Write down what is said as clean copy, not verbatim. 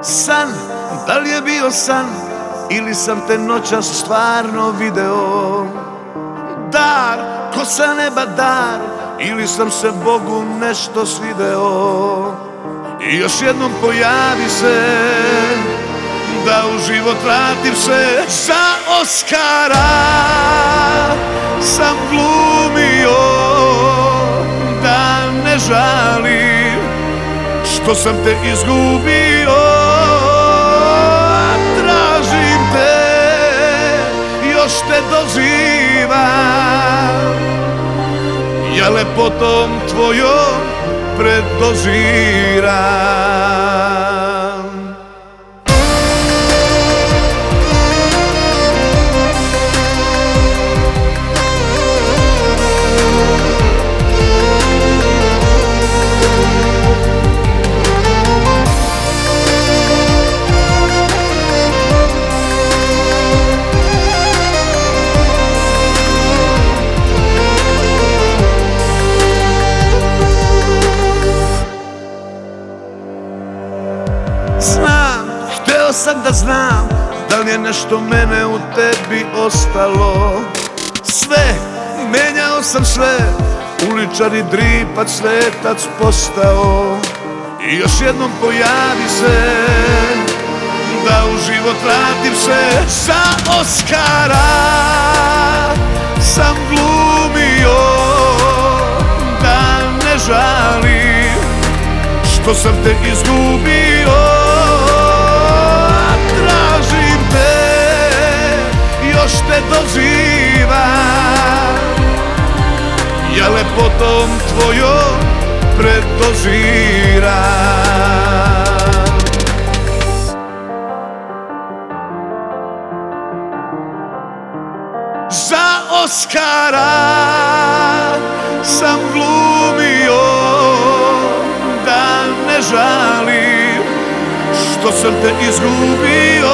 San, da li je bio san ili sam te noćas stvarno video? Dar, ko sa neba dar, ili sam se Bogu nešto svideo? I još jednom pojavi se, da u život vratim se. Za Oskara sam glumio, da ne žalim što sam te izgubio. Tražim te, još te dozivam, ja lepotom tvojom predoziram. Znam, hteo sam da znam, da li je nešto mene u tebi ostalo. Sve, menjao sam sve, uličar i dripac, svetac postao. I još jednom pojavi se, da u život vratim se. Za Oskara sam glumio, da ne žalim što sam te izgubio. Tražim te, još te dozivam, ja lepotom tvojom predoziram. Za Oskara sam glumio, da ne žalim što sam te izgubio.